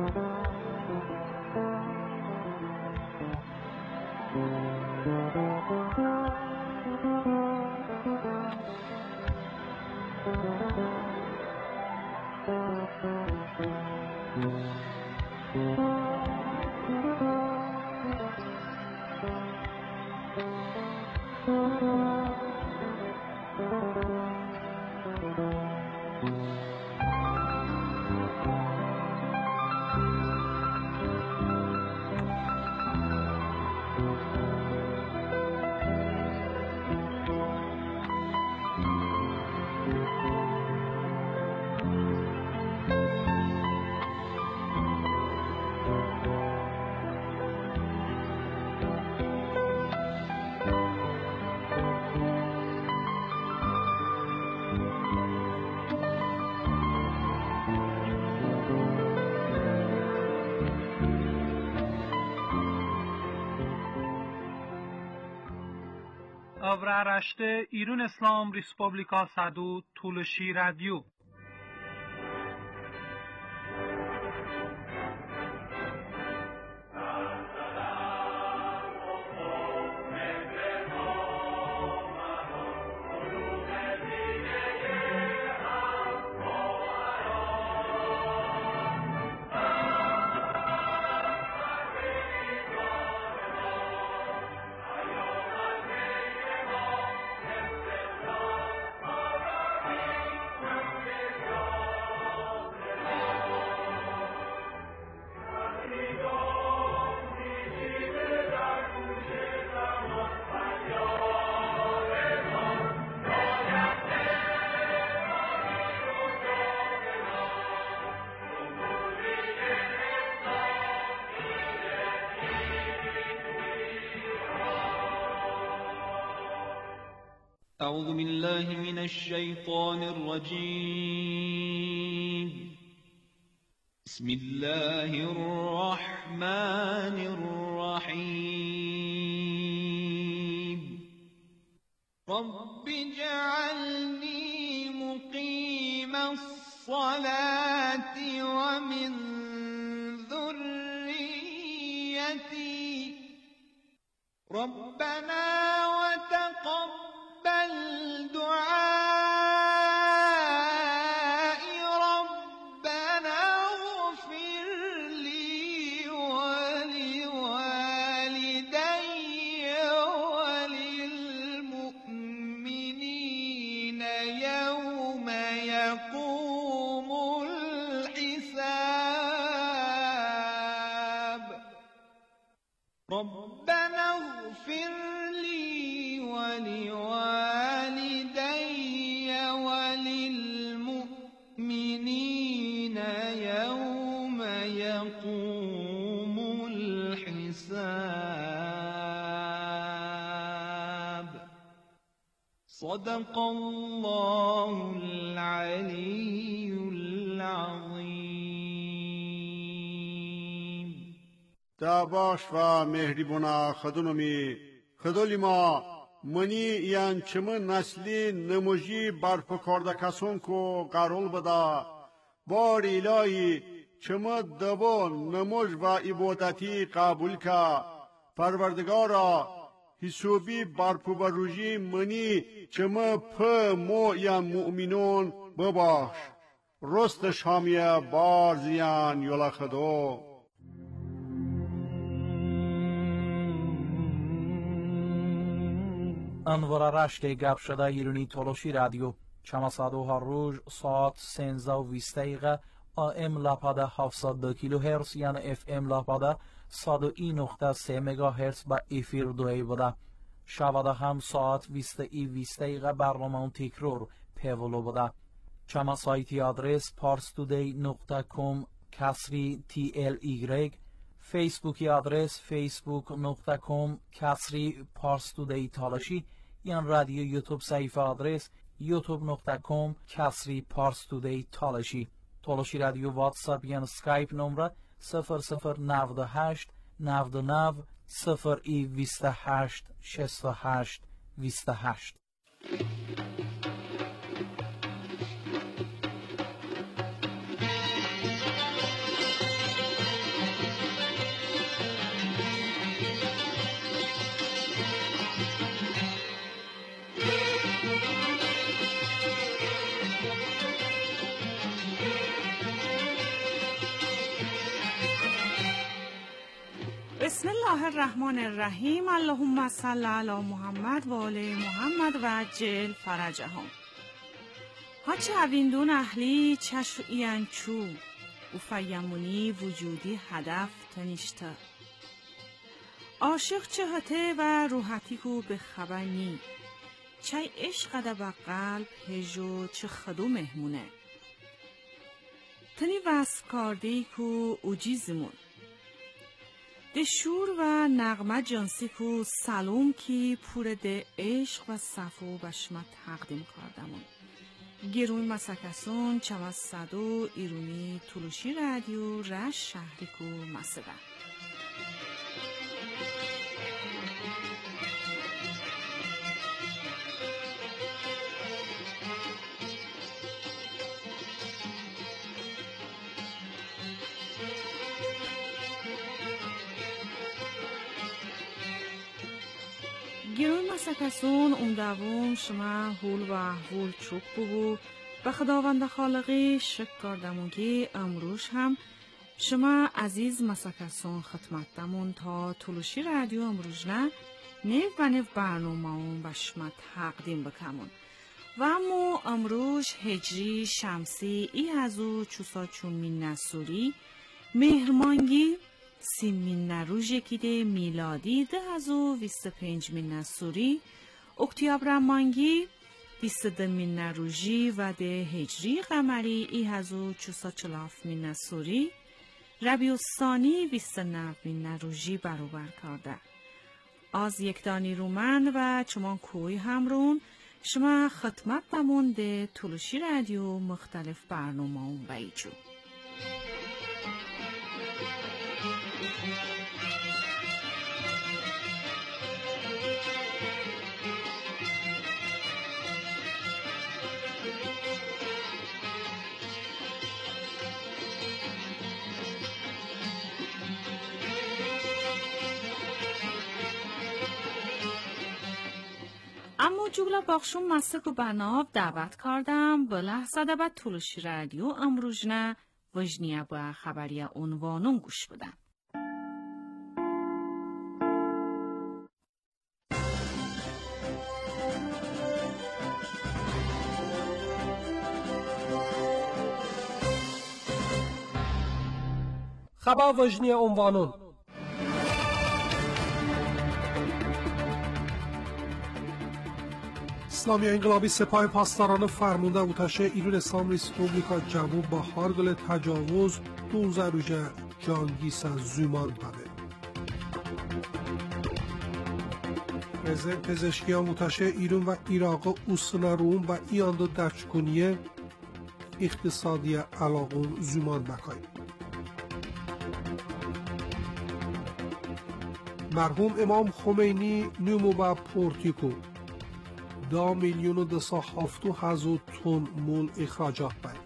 Avraaraște İran İslam Respublika Sadu Tulshi Radio. أعوذ بالله من الشيطان الرجيم. بسم الله الرحمن الرحيم. رب اجعلني مقيم الصلاة ومن ذريتي ربنا وتقبل دعاء ربنا اغفر لي ولوالدي وللمؤمنين يوم يقوم الحساب. ربنا اغفر لي ولوالدي وللمؤمنين يوم يقوم الحساب. صدق الله العلي العظيم. تاباش و مهربونا خدونمی خدولی ما منی یان چمن نسلی نموجی برپکارده کسون کو قرول بدا بار الهی چمن دبو نموج و عبادتی قبول کا پروردگارا حسوبی برپو بروجی منی چمن په مو یا مؤمنون بباش رست شامیه بار زیان یولا خدو. انوارارشت گپ شده ایرانی تلاشی رادیو چماسادو هر روز ساعت 13:20 AM لاپاده 702 کیلوهرتز یعنی FM لاپاده 101.3 مگاهرتز با افیر دوی بوده. شباده هم ساعت 20:20 برنامه تکرار پیولو بوده. چما سایتی آدرس parstoday.com /TLY فیسبوکی آدرس facebook.com /parstoday تالاشی یا رادیو یوتیوب صفحه آدرس youtube.com /parstoday تالاشی. تالاشی رادیو واتساپ یا اسکایپ نمره 0098 99 028 68 28. بسم الله الرحمن الرحیم. اللهم صل علی محمد و آل محمد و عجل فرجهم. هاچه اویندون اهلی چشو اینچو و فیمونی وجودی هدف تنیشته. عاشق چهته و روحتی کو به خبرنی چای عشق ده با قلب هجو چه خدو مهمونه تنی وصف کردی کو اوجیزمون ده شور و نغمه جانسی کو سلام کی پور ده عشق و صفو بشمت تقدیم کردمون گروی مسکسون چما صدو ایرونی تولوشی رادیو رش شهری کو مسده. گروه مسکسون دوم شما هول و احوال چوک بگو و خداوند خالقی شک کردمون که امروز هم شما عزیز مسکسون خدمت دمون تا تولوشی رادیو امروز نه و برنامه اون بشمت تقدیم بکمون و اما امروز هجری شمسی ای هزو چوسا چون من نسوری مهرمانگی سیمین نروژ یکیده میلادی 2025 من نسوری اکتیابر مانگی 22 من نروژی و ده هجری قمری ای هزو 440 من نسوری ربیع الثانی 29 من نروژی برابر کرده. از یک دانی رومن و چمان کوی همرون شما خدمت دمون ده تولوشی رادیو مختلف برنامه اون بیجو. اما جولا باخشون مسک و برناب دعوت کردم به لحظه دبت تولوشی رادیو امروزنه وجنیه با خبری عنوانون گوش بدن. خبر وجنیه عنوانون اسلامی انقلابی سپاه پاسداران فرمانده ارتش ایران اسلام ریسپوبلیکا جنوب با هارگل تجاوز 12 روز جانگیس زومان داده. پرزیدنت پزشکیان ارتش ایران و عراق اوسناروم و ایاندو دچکنیه اقتصادی علاقون زومان بکای. مرحوم امام خمینی نمو با پورتیکو 2,207,000 تن مول اخراجات باید.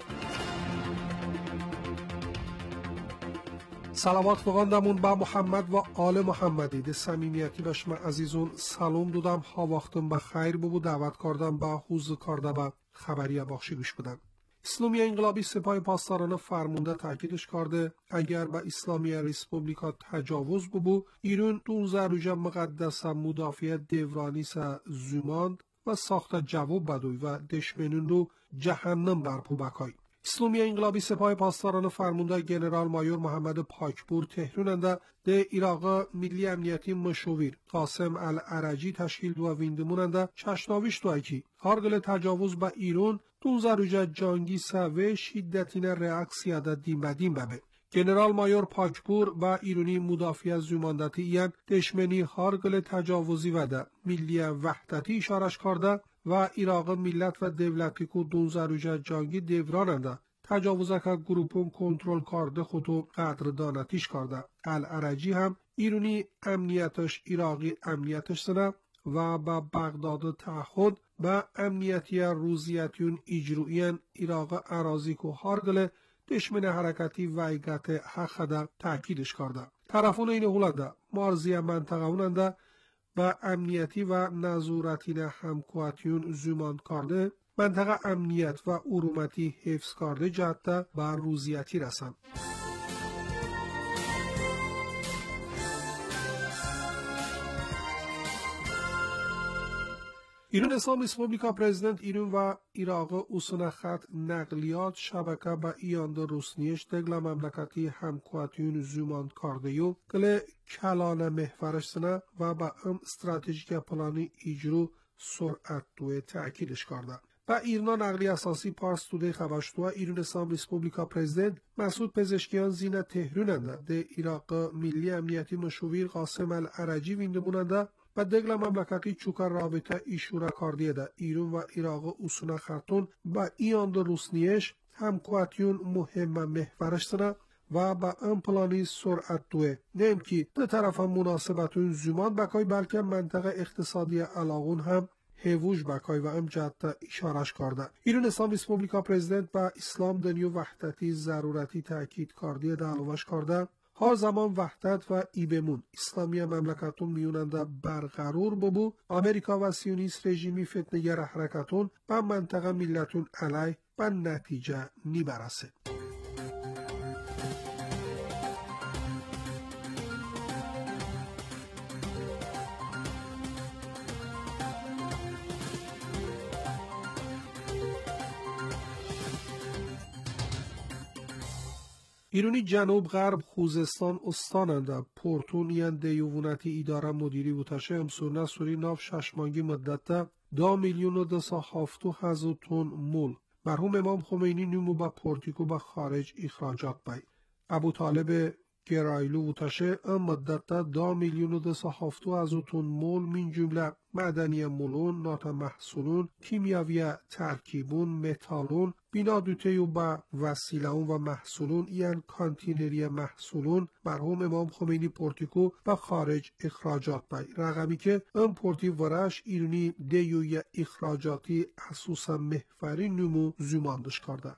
صلوات بخواندمون با محمد و آل محمدی ده صمیمیتی و شما عزیزون سلام دادم ها وقتم بخیر ببو دعوت کردم با حوز کرده با خبری بخشی گوش بدن. اسلامی انقلابی سپاه پاسداران فرمانده تاکیدش کرده اگر با اسلامی ریسپوبلیکا تجاوز ببو ایران 12 روز مقدس مدافع دورانی سا زوماند و ساخت جواب بدوی و دشمنون رو جهنم برپو بکای. اسلامی انقلابی سپاه پاسداران فرمانده جنرال مایور محمد پاکپور تهراننده ده عراق ملی امنیتی مشاور قاسم العرجی تشکیل دو ویندموننده چشناویش دوکی هارگل تجاوز با ایران 12 روز جانگی سوه شدتین reaksiya da دیم ببه. جنرال مایور پاکپور و ایرانی مدافع زوماندتی این دشمنی هارگل تجاوزی و ده ملی وحدتی اشارش کرده و عراق ملت و دولتی که 12 روز جانگی دوراننده تجاوزه که گروپون کنترل کرده خودو قدردانتیش کرده. العرجی هم ایرانی امنیتش عراقی امنیتش سنه و با بغداد تعهد با امنیتی روزیتیون اجرویین عراق اراضی که هارگل دشمن حرکتی ویگت حق ده تاکیدش کرده. طرفون این هولده مارزی منطقه اوننده با امنیتی و نظورتین همکواتیون زومان کرده منطقه امنیت و ارومتی حفظ کرده جهت با روزیتی رسند. ایران اسلام ریسپوبلیکا پرزیدنت ایران و İrağı usunaxat nəqliyyat şəbəkə və iyanda rusniyeş dəqlə məmləkəti həmkuatiyun züman kardeyu qılə kəlanə məhvərəşsinə və bə strategik planı icru sürət duyə təkiliş karda. و ایران نقلی اساسی پارس توده خبرشتوه ایران اسلام ریسپوبلیکا پرزیدنت مسعود پزشکیان زینه تهروننده ده ایراق ملی امنیتی مشویر قاسم العرجی وینده بوننده و دگل مملکتی چوکر رابطه ایشوره کاردیه ده ایران و ایراق اصونه خرطون و ایاند روسنیش همکواتیون مهم محورشتنه و با ام پلانی سرعت دوه نیم که به طرف مناسبتون زمان بکای بلکه منطقه اقتصادی علاقون هم هیوش بکای و ام جهت اشارش کرده. ایران اسلام ریسپوبلیکا پرزیدنت با اسلام دنیو وحدتی ضرورتی تاکید کردیه دعوش کرده. هر زمان وحدت و ایبمون اسلامی مملکتون میوننده برقرار ببو امریکا و سیونیست رژیمی فتنگر حرکتون و منطقه ملتون علی و نتیجه نیبرسه. ایرانی جنوب غرب خوزستان استاننده پورتون یان دیوونتی اداره مدیری بوتاشه امسورنا سوری ناف ششمانگی مدت 2,207,000 تن مول مرحوم امام خمینی نمو با پورتیکو با خارج اخراجات بای ابو طالب گرایلو بوتاشه ام مدت 2,207,000 تن مول من جمله معدنی مولون، نات محصولون، کیمیاوی ترکیبون، متالون، بینا دوتیو با وسیلهون و محصولون یعن کانتینری محصولون مرحوم امام خمینی پورتیکو و خارج اخراجات بای رقمی که ام پورتی ورش ایرانی دیوی اخراجاتی اساسا محوری نمو زماندش کرده.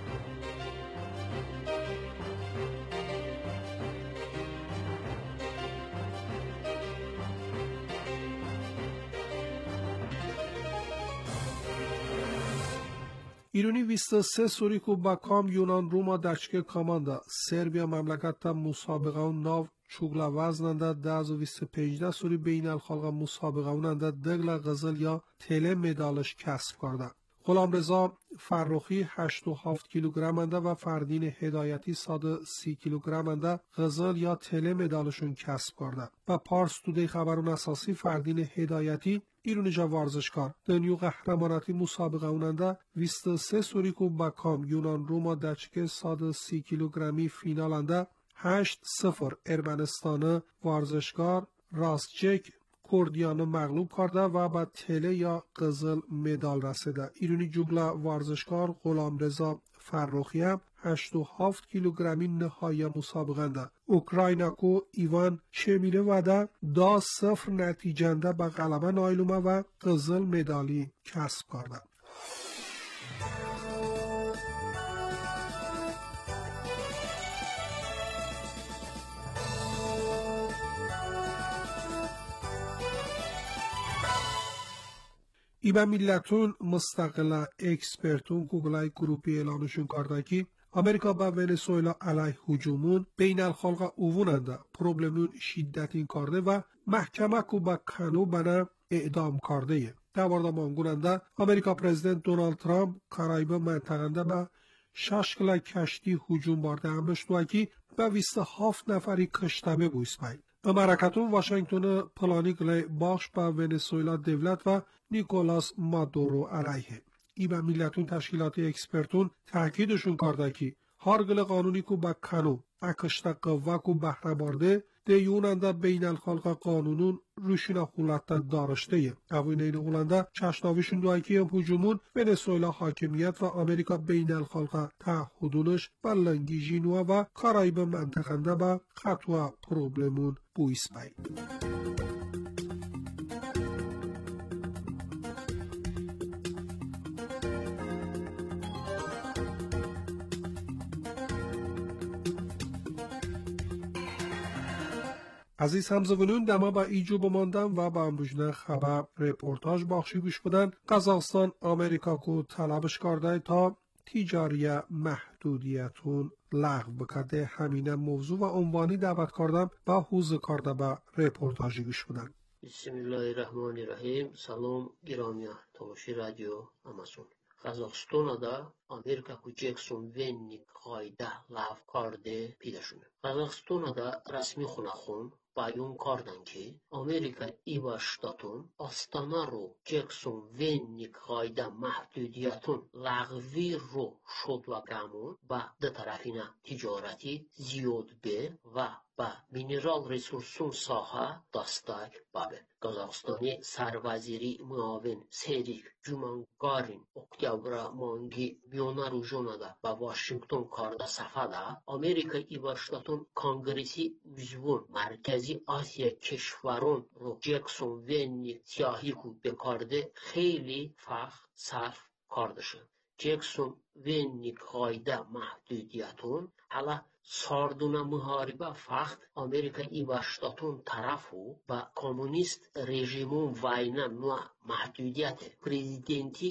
ایرانی 23 سوریکو با کام یونان روما دچکه کاماندا سربیا مملکت مسابقه اون ناو چوگلا وزننده 10 سوری بین الخلق مسابقه اوننده دگل غزل یا تله مدالش کسب کرده. غلامرضا فرخی 87 کیلوگرم انده و فردین هدایتی 130 کیلوگرم انده غزل یا تله مدالشون کسب کرده. و پارس توده خبرون اساسی فردین هدایتی ایرانی جا ورزشکار دنیو قهرماناتی مسابقه اوننده 23 سوریکو با کام یونان روما دچکه 130 کیلوگرمی فینال انده 8-0 ارمنستان ورزشکار راستچک کردیانو مغلوب کرده و با تله یا قزل مدال رسیده. ایرانی جوگلا ورزشکار غلامرضا فرخی هم 87 کیلوگرمی نهایی مسابقه انده. اوکرایناکو ایوان شمیره وده 2-0 نتیجنده به غلبه نایلومه و قزل مدالی کسب کرده. ایبا میلتون مستقل اکسپرتون گوگلای گروپی اعلانشون کرده که امریکا با ونزوئلا علیه هجومون بین الخلق اووننده پروبلمون شدتین کرده و محکمه کو با کانو بنا اعدام کرده. دوارده مانگوننده امریکا پرزیدنت دونالد ترامپ کارایب منطقنده با 6 کشتی هجوم بارده هم بشتوه که با 27 نفری کشتمه بویس بای. امرکتون واشنگتن پلانی گلی باخش با ونزوئلا دولت و نیکولاس مادورو علیه. ای با میلتون تشکیلات اکسپرتون تاکیدشون کرده که هر گل قانونی کو با کانو اکشتا قوه کو بهره بارده دیوننده بین الخلق قانونون روشینا خولتا دارشته. اوین این خولنده چشناویشون دوایی که هجومون ونزوئلا حاکمیت و امریکا بین الخلق تعهدونش بلنگی جینوا و کارایب منطقنده با خطوه پروبلمون بویس بای. عزیز همزگونون دما با ایجو بماندن و با امروجنه خبر رپورتاج باخشی گوش بدن قزاقستان آمریکا کو طلبش کرده تا تجاری محدودیتون لغو بکرده همین موضوع و عنوانی دعوت کردم با حوزه کرده با رپورتاجی گوش بدن. بسم الله الرحمن الرحیم. سلام گرامیان تلاشی رادیو امازون. Қазақстанда Америка Джексон Венник қайда лав карде پیدا شده. Қазақстанда расмий хунахун بیان کردن که آمریکا ایوا شتاتون آستانا رو جکسون وینیک قایده محدودیتون لغوی رو شد و گمون و دو طرفینه تجارتی زیاد به و با مینرال ریسورسون ساحه دستک بابه. قازاقستانی سروزیری معاون سریک جومانگارین اکتبر مانگی میانه رو جونده و واشنگتن کارده سفده آمریکا ایوا شتاتون کانگریسی وزون مرکزی آسیا کشورون رو جکسون وینیک سیاهی کو بکارده خیلی فخر صرف کرده شد. جکسون وینیک قایده محدودیتون حالا ساردونه محاربه فقط آمریکا ایوا شتاتون طرفو و کمونیست رژیمون واینا نوع محدودیت پریزیدنتی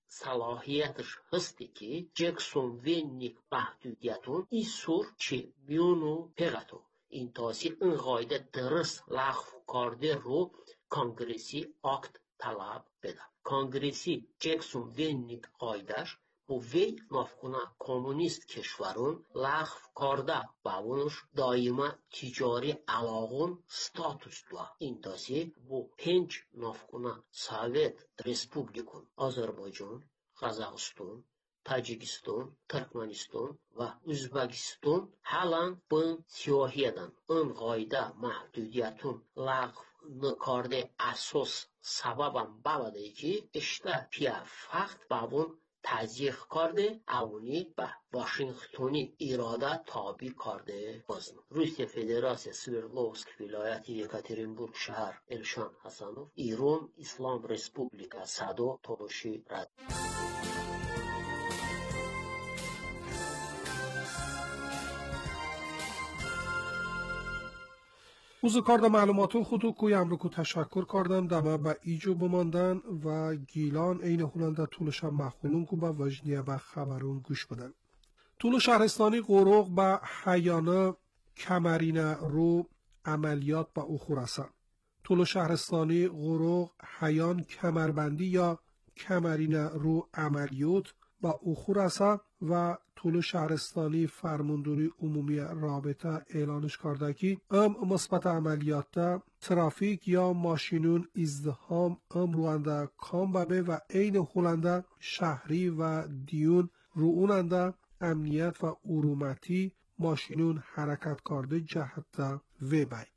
صلاحیتش هستی که جکسون وینیک محدودیتون ایسور چه میونو پیغتو این تاسی این قایده درست لغو کرده رو کانگریسی اکت طلب بده. کانگریسی جکسون وینیک قایدش bu vey nafkuna komünist keşvarın lağv karda babunuz daima ticari alağın statusla intasi bu penç nafkuna Sovet Respublikun Azerbaycan, Qazaqstan, Tacikistan, Türkmenistan ve Özbekistan halan bu siyahiyadan ön qayda mahdudiyatun lağv karda asos sababan babadı ki işte piya fakt babun تضییق کرده اونی به واشنگتنی اراده تابع کرده بازم. روسیه فدراسیون سوردلوفسک ولایت یکاترینبورگ شهر الشان حسنوف ایران اسلام رسپوبلیکا صدا تلاشی رد. اوز کارد معلوماتون خودو کوی امرکو تشکر کردم دمه با ایجو بماندن و گیلان این هولنده طولش هم مخولون کو با وجنیه و خبرون گوش بدن. طول شهرستانی قروق با حیانه کمرینه رو عملیات با او خورسن. طول شهرستانی قروق حیان کمربندی یا کمرینه رو عملیات با او خورسن و طول شهرستانی فرمانداری عمومی رابطه اعلانش کرده که مثبت عملیات ترافیک یا ماشینون ازدحام روانده کام ببه و عین هولنده شهری و دیون روننده امنیت و ارومتی ماشینون حرکت کرده جهت و بای.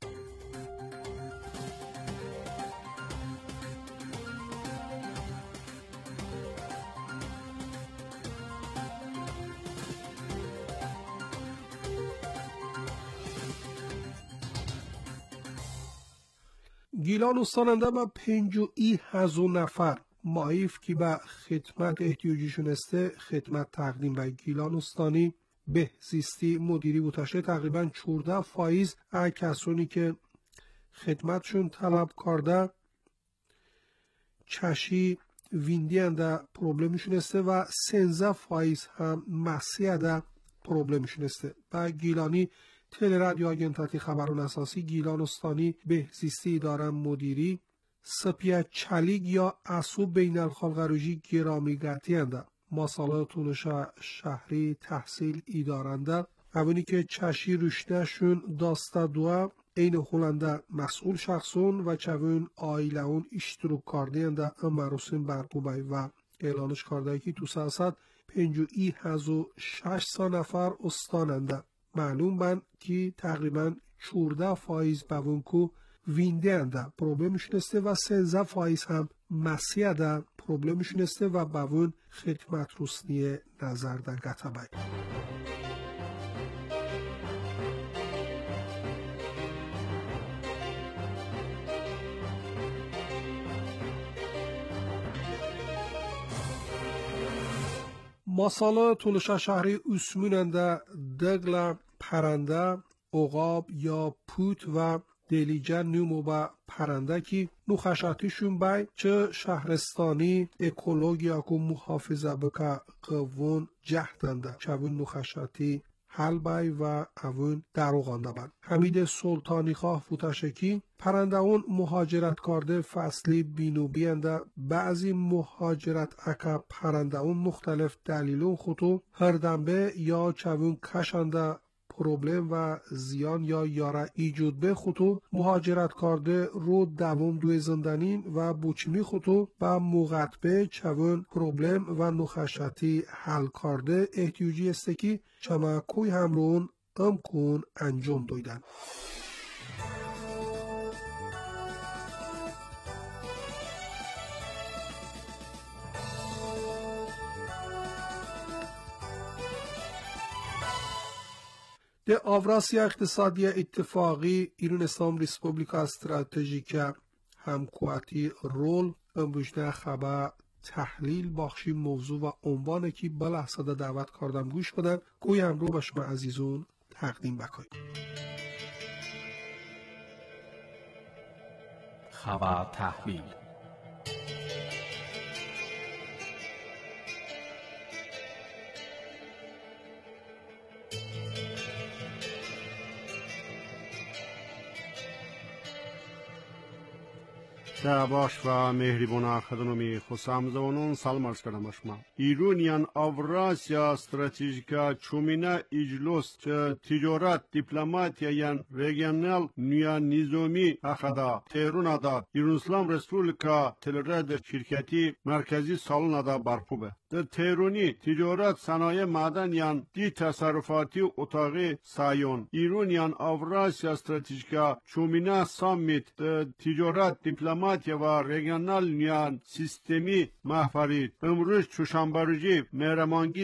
گیلان استاننده با 50,000 نفر معیف که به خدمت احتیاجیشون استه خدمت تقدیم و گیلان استانی بهزیستی مدیری بودشه تقریبا 14% کسانی که خدمتشون طلب کرده چشی ویندی انده پروبلمشون استه و 13% هم مسیح پروبلمشون استه. و گیلانی تل رادیو آگنتاتی خبرون اساسی گیلان استانی بهزیستی اداره مدیری سپیه چلیگ یا اسو بین الخالقروژی گرامی گرتینده مساله طولش شهری تحصیل ایدارنده اونی که چشی رشدهشون داسته دوه این هولنده مسئول شخصون و چون آیله اون اشتروک کردینده امروسین برقوبای و اعلانش کرده که تو ساسد 51,600 نفر استاننده معلوم بند که تقریبا 14% بونکو وینده انده پروبلمشون استه و 13% هم مسیح ده پروبلمشون استه و بون خدمت رسنی نظر ده گتبای. مساله طولش شهری اسموننده دگل پرنده عقاب یا پوت و دلیجن نومو با پرنده که نخشاتیشون بای چه شهرستانی اکولوژیا کو محافظه بکا قوون جهدنده چون نخشاتی هلبای و اوون دروغانده بند. حمید سلطانی خواه فوتشکی پرنده اون مهاجرت کرده فصلی بینو بینده بعضی مهاجرت اکا پرنده اون مختلف دلیلون خودو هر دنبه یا چوون کشنده پروبلم و زیان یا یاره ایجود به خودو مهاجرت کرده رو دوم دوی زندانین و بوچمی خودو و مغطبه چوون پروبلم و نخشتی حل کرده احتیاجی است که چما کوی همرون کن انجام دویدن. ده آوراسیا اقتصادی اتفاقی ایران اسلام ریسپوبلیکا استراتژیک همکواتی رول امروزده خبر تحلیل بخشی موضوع و عنوان که بلحظه دعوت کردم گوش بدن گوی هم رو به شما عزیزون تقدیم بکنیم. خبر تحلیل باش و مهربان خدمتی خوشامزونون سلام عرض کردم شما. ایرانیان آوراسیا استراتژیکا چومینا اجلس چه تجارت دیپلماتیا یان ریجنال نیا نظامی اخدا تهران دا ایران اسلام رسپوبلیکا تلراد شرکتی مرکزی سالن دا برپوبه. در تهرانی تجارت صنایع معدن یان دی تصرفاتی اتاقی سایون ایرانیان آوراسیا استراتژیکا چومینا سامیت تجارت دیپلماتیا و ریجنال نیان سیستمی محفرید امروز چوشنبه روزی مهرمانگی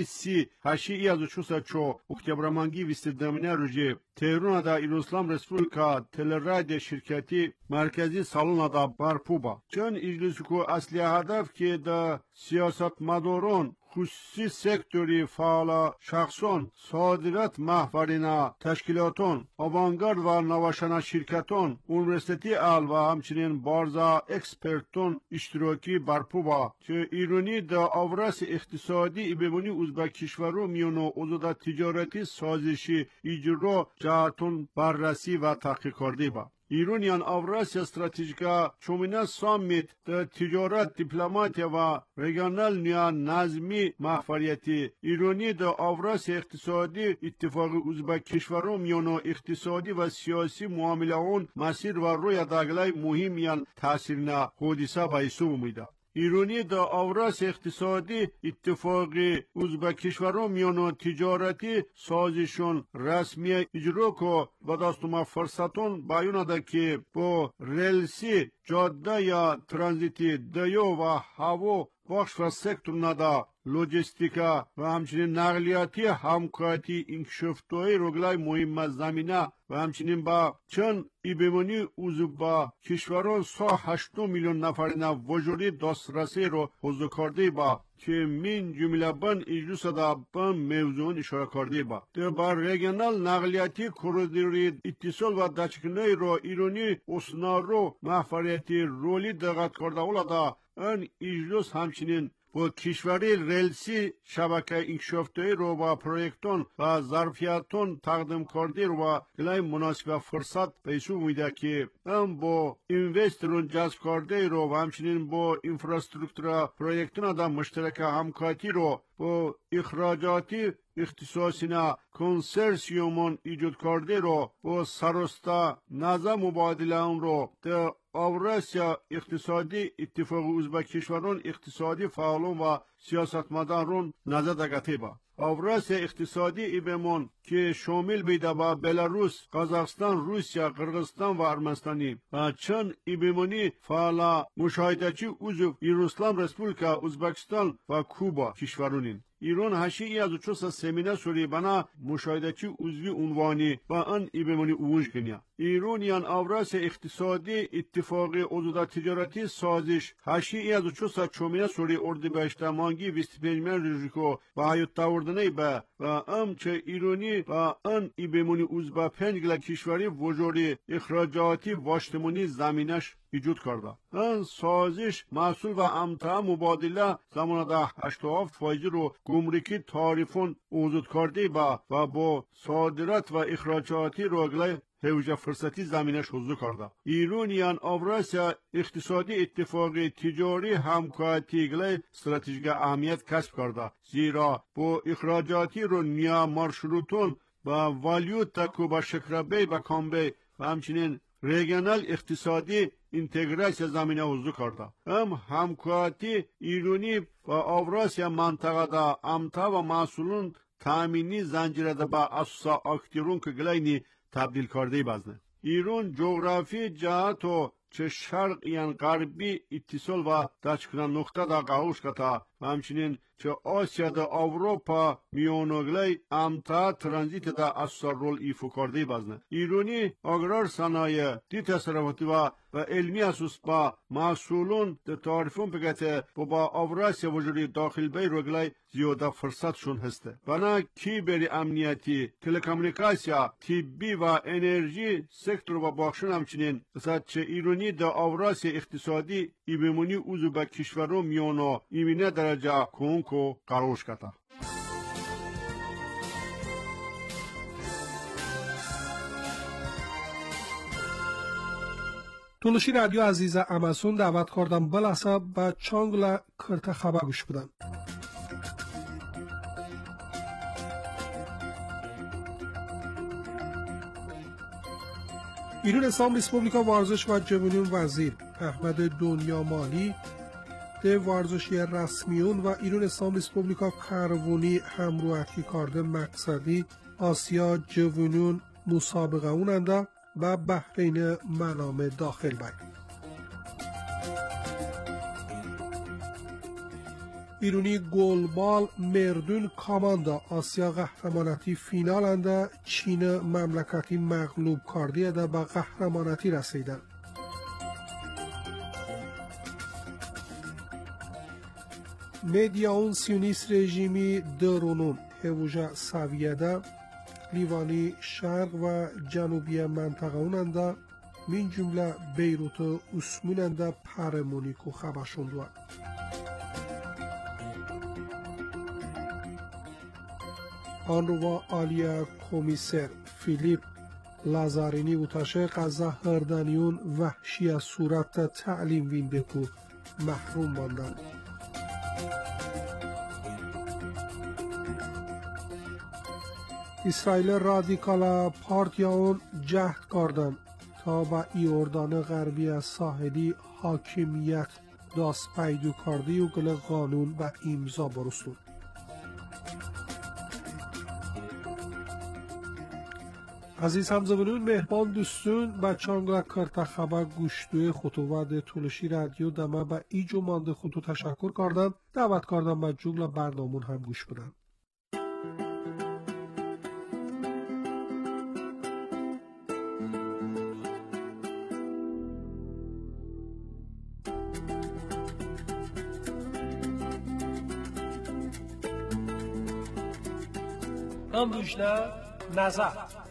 8 از 4 اکتبرمانگی 22 روزی تهران دا ایران اسلام رسپوبلیکا تلراد شرکتی مرکزی سالن دا برپوبه. چون اجلس کو اصلی هدف که دا سیاست مداران خصوصی سکتوری فعال شخصان صادرات محفرینا تشکیلاتون آوانگارد و نوشنا شرکتون اونورسیتی ال و همچنین بارزا اکسپرتون اشتراکی برپوبا که ایرانی دا آوراس اقتصادی بمونی ازبک کشورو میونو اوزودا تجارتی سازشی اجرا جهتون بررسی و تحقیق کرده با. ایرانیان آوراسیا استراتژیکا چومینا سامیت در تجارت دیپلماتیا و ریجنال نیا نظمی محفریتی ایرانی در آوراسیا اقتصادی اتفاق ازبک کشورو میانو اقتصادی و سیاسی معامله اون مسیر و روی داگلای مهم یان تاثیرنا حادثه بایسو میده. ایرانی دا آوراس اقتصادی اتفاقی ازبک کشورو میانو تجارتی سازشون رسمی اجرا کو و داستما فرصتون بیان ده که با ریلسی جاده یا ترانزیتی دیو و هوا بخش و سکتور ندا لوجستیکا و همچنین نقلیاتی همکاری انکشافتوی روگلای مهم زمینه و همچنین با چند ایبمانی اوزبا کشوران 8 میلیون نفرین وجودی دسترسی رو حضور کرده با که من جمله بن اجلس دا بن موضوع اشاره کرده با در با ریجنال نقلیاتی کوریدوری اتصال و دچکنه رو ایرانی اسنارو محفریتی رولی دقت کرده ولی ان اجلس همچنین با کشوری ریلسی شبکه انکشافتوی رو با پروژکتون و ظرفیتون تقدیم کرده رو با گلای مناسب فرصت پیشو میده که هم با اینوسترون جذب کرده رو و همچنین با انفراستراکچر پروژکتون دا مشترک همکاری رو با اخراجاتی اختصاصینا کنسرسیومون ایجاد کرده رو با سرستا نظم مبادله اون رو در آوراسیا اقتصادی اتفاق ازبک کشوران اقتصادی فعالون و سیاستمداران نظر دگته با. آوراسیا اقتصادی ایبمون که شامل بیده با بلاروس، قزاقستان، روسیه، قرغیزستان و ارمنستانی و چند ایبمونی فعال مشاهدهچی عضو ایران اسلام رسپوبلیکا ازبکستان و کوبا کشورونین. ایران 8 از 4 سمینه سوری بنا مشاهدهچی عضوی عنوانی و ان ایبمونی اوج کنیا. ایرونیان آوراس اقتصادی اتفاقی عضو تجارتی سازش هشی از چوسا چومینه سوری اردیبهشت مانگی 25 رژیکو و هیوت تاوردنه به و چه ایرانی و ان ای بمونی اوزبا 5 کشوری وجوری اخراجاتی واشتمونی زمینش ایجاد کرده. این سازش محصول و امتع مبادله زمان ده 87% رو گمرکی تعریفون وجود کرده و با صادرات و اخراجاتی رو هوجه فرصتی زمینش حضور کرده. ایرونیان آوراسیا اقتصادی اتفاقی تجاری همکاری گله استراتژیک اهمیت کسب کرده. زیرا با اخراجاتی رو نیا مارشروتون با والیوتا کو با شکربی و کامبی و همچنین ریگنال اقتصادی اینتگراسیا زمینه حضور کرده. همکاری ایرانی و آوراسیا منطقه دا امتا و محصولون تامینی زنجیره دا با اساسا اکتیرون که گلینی تبدیل کرده بازنه. ایران جغرافی جهت و چه شرق یان غربی اتصال و دچکنن نقطه دا قهوش کتا و همچنین چه آسیا دا اروپا میونوگلی امتا ترانزیت دا اثر رول ایفو کرده بازنه. ایرانی اگرار صنایع دی تصرفاتی و علمی اساس با محصولون در تعریفون بگته با آوراسیا وجودی داخل بی روگلی زیاده فرصتشون هسته. بنا کی بری امنیتی، تلکامونیکاسیا، طبی و انرژی سکتور و باخشون همچنین مثلا چه ایرانی در آوراسیا اقتصادی ای بمونی اوزو با کشورو میانو ایمینه درجه کنکو قروش کتا. تولشی رادیو عزیز امازون دعوت کردم بلاسا با چانگلا کرتا خبر گوش بدن. ایران اسلام ریسپوبلیکا ورزش و جوانان وزیر احمد دنیا مالی ده ورزشی رسمیون و ایران اسلام ریسپوبلیکا کارونی همروحی کرده مقصدی آسیا جوانان مسابقه اوننده و بحرین منام داخل باید. ایرانی گلبال مردون کاماندا آسیا قهرماناتی فینال انده چین مملکتی مغلوب کردی ده به قهرماناتی رسیدن. مدیاون سیونیست رژیمی درونون هوجه سویده لیوانی شرق و جنوبی منطقه اوننده من جمله بیروت اسموننده پرمونیکو خبرشوندوه. آن رو با آلیا کمیسر فیلیپ لازارینی بوتاشه قضا هردانیون وحشی از صورت تعلیم وینده کو محروم ماندن. اسرائیل رادیکالا پارتیاون جهد کردن تا با ایردان غربی از ساحلی حاکمیت داست پیدو کردی و گل قانون و امضا برسون. عزیز همزبانون مهمان دوستون با چانگلا کرتا خبر گوشتوی خطوات تولشی رادیو دمه با ایجو مانده خطو تشکر کردم دعوت کردم با جوگلا برنامون هم گوش بدن. امروزنا نظر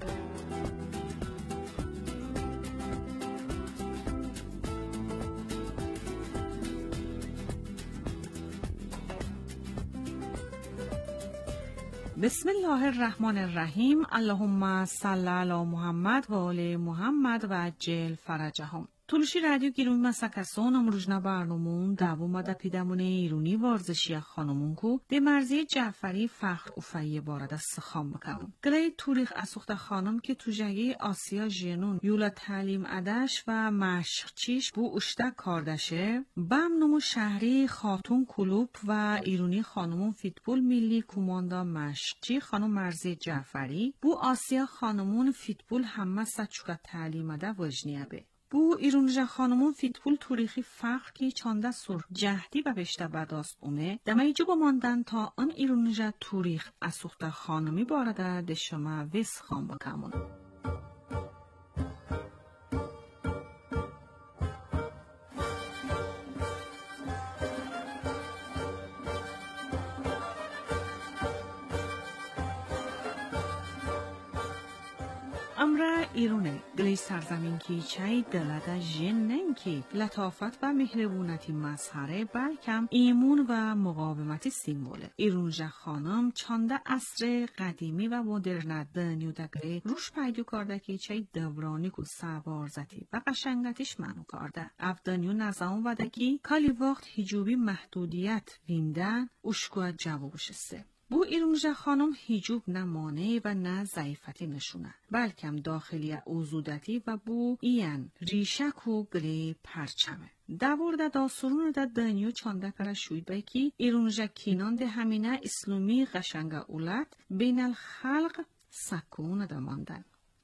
بسم الله الرحمن الرحیم. اللهم صل علی محمد و آل محمد و عجل فرجهم. تولشی رادیو گیروی مسکسون امروزنا برنامون دوام دا پیدمون ایرونی ورزشی خانمون کو ده مرزی جعفری فخر اوفایی بارد از سخام بکنم. گلی توریخ اسوخت خانم که تو جگه آسیا جنون یولا تعلیم ادش و مشقچیش بو اشتک کاردشه بم نمو شهری خاتون کلوب و ایرونی خانمون فیتبول ملی کوماندا مشقچی خانم مرزی جعفری بو آسیا خانمون فیتبول همه سچوکا تعلیم اده وجنیه به. بو ایرونجا خانمون فیتبول توریخی فخر کی چانده سر جهدی و بشته بداست اومه دمه جو بماندن تا آن ایرونجا توریخ اسوخته خانمی بارده ده شما ویس خان بکمون. امرا ایرونه گلی سرزمین کی چای دلدا جنن کی لطافت و مهربونتی مظهره بلکم ایمون و مقاومتی سیمبوله. ایرونجا خانم چانده عصر قدیمی و مدرن دنیو دگلی روش پیدا کرده که چای دورانی کو سوارزتی و قشنگتیش منو کرده. اف دنیو نظام وده کی کالی وقت حجوبی محدودیت ویندن اشکو جوابش است. بو ایرونجا خانم حجوب نه مانع و نه ضعیفتی نشونه بلکم داخلی اوزودتی و بو این ریشک و گلی پرچمه. داورده داسرون دا دنیو چانده کرا شوید بایکی ایرونجا کینان ده همینه اسلامی قشنگ اولاد بین الخلق سکون دا ماندن.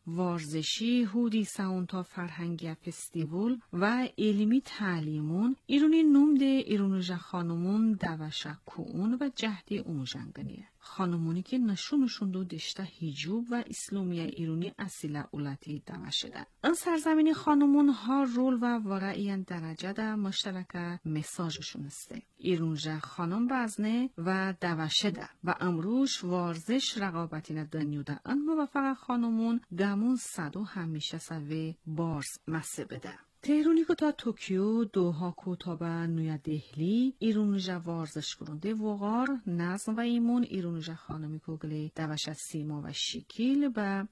ورزشی هودی ساونتا فرهنگی فستیوال و علمی تعلیمون ایرونی نوم ده ایرونجا خانمون دوشا کون و جهدی اوموژنگنیه. خانمونی که نشونشون دو دشته حجوب و اسلامی ایرونی اصیل اولتی دوشدن. این سرزمینی خانمون ها رول و ورائیان درجه ده مشترک مساجشون استه. ایرونجا خانم بزنه و دوشده و امروش ورزش رقابتی ندنیو ده. این موفق خانمون گمون 100 همیشه سوی بارز مسه بده. تهرانی که تا توکیو، دوها که تا به نویا دهلی، ایرونجا ورزش کرنده وقار، نظم و ایمون ایرونجا خانمی که گلی دوش سیما و شکیل به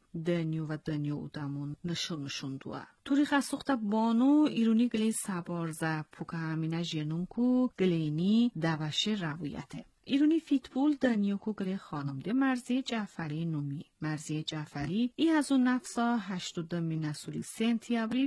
دنیو ادامون نشون دوه. توری خسوخت بانو ایرونی گلی سبارزه پوکه همینه جنون که گلینی دوش رویته. ایرونی فیتبول دنیوکو گلی خانم ده مرزی جعفری نومی. مرزی جعفری ای از اون نفسا 82 نسولی سنتیابری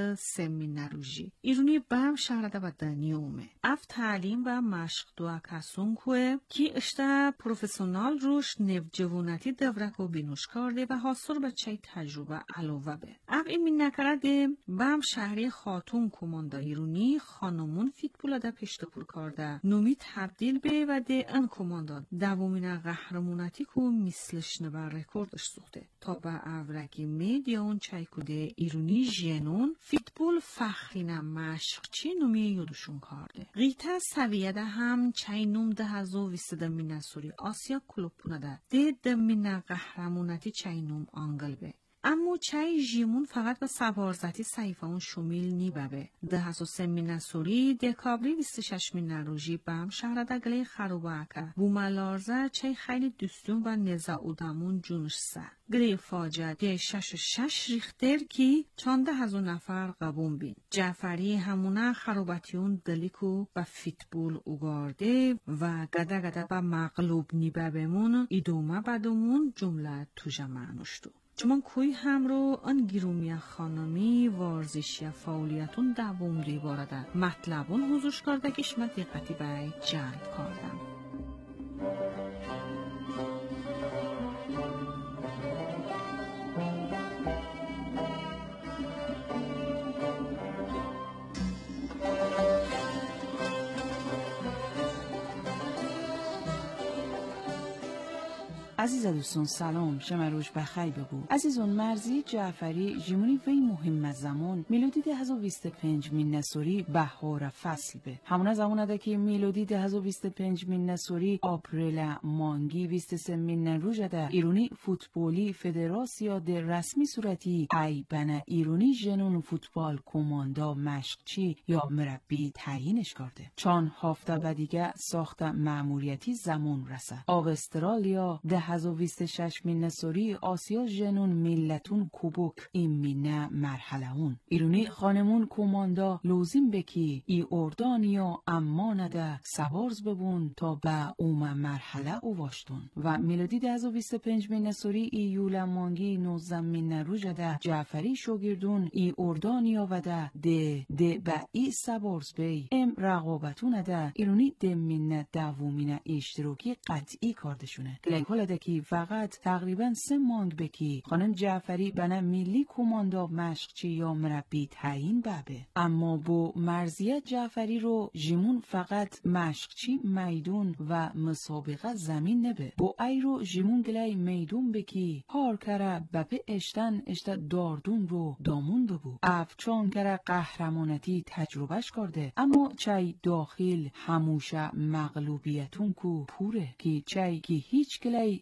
23 نروژی. ایرونی بهم شهرده و دنیومه. اف تعلیم و مشق دوا کسون که کی اشته پروفسیونال روش نوجوانتی دورکو بینوش کرده و حاصل به چای تجربه علاوه به. اف این نکرده بهم شهری خاتون کماندا ایرونی خانمون فیتبول ده پشتپور کرده. نومی تبدیل به و ده ان کماندا دومین قهرمانتی که مثلش نبر رکوردش سوخته تا به اورکی میدیون چایکوده ایرونی جنون فیتبول فخرینه مشق چی نومی یودشون کرده. قیتا سویه ده هم چای نوم ده هزو ویسده مینه سوری آسیا کلوپونه ده مینه قهرمانتی چای نوم آنگل به. اما چای جیمون فقط به سوارزتی صحیفه اون شمیل نیبه. ده هزو سمینه سوری دکابری 26 مینه روژی بهم شهرده گلی خروبه که بومالارزه چای خیلی دوستون و نزا اودامون جونش سه. گلی فاجه ده 6 ریختر کی چانده هزو نفر قبون بین. جعفری همونه خروبتیون دلیکو و فیتبول اوگارده و گده با مغلوب نیبه بمون ایدومه بدومون جمله توجه معنوشتو. چون کوی هم رو ان گیرومی خانمی ورزشی فعالیتون دوام دی وارده مطلبون حضورش کرده که شما دقتی به جلب کردم. عزیز دوستان سلام، شما روش بخیر بگو. عزیزون مرزی جعفری جمونی وی مهم از زمان میلودی 2025 من نسوری بهار فصل به. همون زمان ده که میلودی 2025 من نسوری آپریل مانگی 23 من روزه ده ایرونی فوتبالی فدراسیا ده رسمی صورتی ای بنا ایرونی جنون فوتبال کماندا مشقچی یا مربی تعیینش کرده. چون هفته بعدیگه ساخت مأموریتی زمان رسه. استرالیا 2026 مینه سوری آسیا جنون ملتون کوبوک این مینه مرحله اون. ایرونی خانمون کماندا لوزیم بکی ای اردانیا اما نده سوارز ببون تا به اوم مرحله او واشتون. و میلادی 2025 مینه سوری ای یولا مانگی 19 مینه رو جده جعفری شوگردون ای اردانیا و ده به ای سوارز بی ام رقابتون ده ایرونی ده مینه دومینه اشتراکی قطعی کاردشونه. لگه که فقط تقریبا 3 مانگ بکی خانم جعفری بنا ملی کماندا مشقچی یا مربی تعیین بابه. اما با مرزیت جعفری رو جیمون فقط مشقچی میدون و مسابقه زمین نبه. با ای رو جیمون گلی میدون بکی هار کره بپه اشتن داردون رو دامون ببو. افچان کره قهرمانتی تجربهش کرده. اما چای داخل هموشه مغلوبیتون کو پوره که چای که هیچ گلی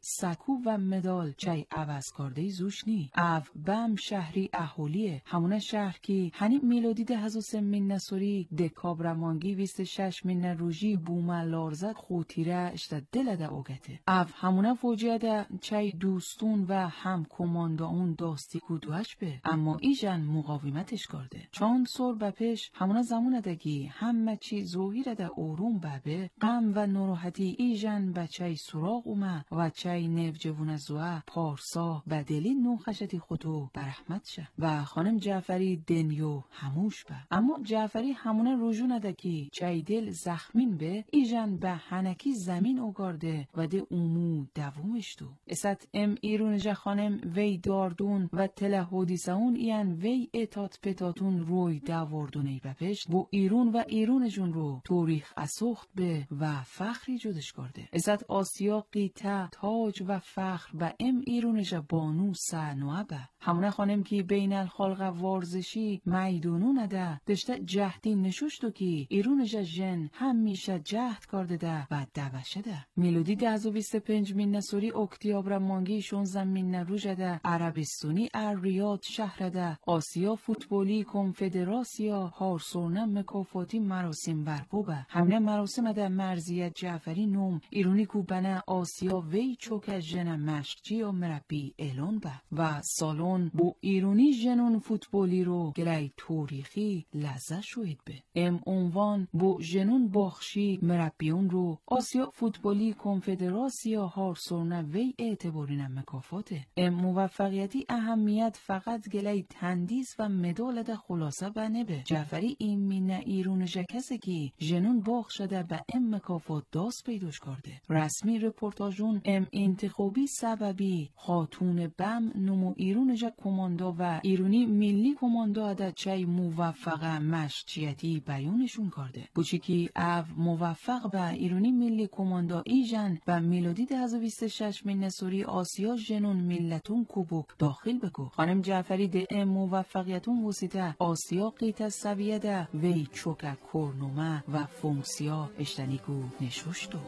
سکو و مدال چای عوض کرده زوش نی. او بم شهری اهولیه. همونه شهر کی هنی میلادی 2003 من نسوری دکابرمانگی 26 من روژی بوما لارزد خوتیره اشتا دل ده اوگته. او همونه فوجیه ده چای دوستون و هم کمانداون داستی کودوش به. اما ایجان مقاومتش کرده. چند سور بپش همونه زمونه دگی همه چی زوهیره ده اوروم ببه غم و نروحتی ایجان بچه سراغ اومه و چای نف جوون زوه پارسا بدلی نوخشتی خودو برحمت شه و خانم جعفری دنیو هموش به. اما جعفری همونه رجوع نده که چای دل زخمین به ایجان به هنکی زمین اوگارده و ده اومو دوومش دو. اسات ایرون جا خانم وی داردون و تله حدیثون ایان وی اتات پتاتون روی داوردونه بپشت بو ایرون و ایرون جون رو تاریخ اسوخت به و فخری جدش کرده. اسات آسیا قیتا تاج و فخر و ایرون جا بانو سنوه به. همونه خانم که بین الخلق ورزشی میدونو نده دشته جهدی نشوشتو که ایرون جا جن همیشه جهد کرده ده و دوشه ده. میلودی 2025 من نسوری اکتیابر مانگی 16 من روژه ده عربستانی ریاض شهر ده آسیا فوتبولی کنفدراسیا هارسونه مکافاتی مراسم برپو به. همه مراسم ده مرزیت جعفری نوم ایرونی کو بنا آسیا وی چوک جن مشقچی و مربی اعلان به و سالن بو ایرونی جنون فوتبولی رو گلای تاریخی لحظه شوید به. عنوان بو جنون باخشی مربیون رو آسیا فوتبولی کنفدراسیا هارسونه وی اعتبارین مکافاته. موفقیتی اهمیت فقط گلای تندیس و مدال ده خلاصه بنه به. جعفری این مینه ایرون جکسه که جنون باخ شده به مکافات داست پیداش کرده. رسمی رپورتاجون انتخابی سببی خاتون بم نمو ایرون جا کماندا و ایرونی ملی کماندا ده چای موفقه مشقچیتی بیانشون کرده. بوچی که او موفق به ایرونی ملی کماندا ایجن و میلادی 2026 من نسوری آسیا جنون ملتون کوبوک داخل بکو. خانم جعفری ده موفقیتون وسیطه آسیا قیت سویه ده وی چوکه کورنومه و فونکسیا اشتنیگو نشوشتو.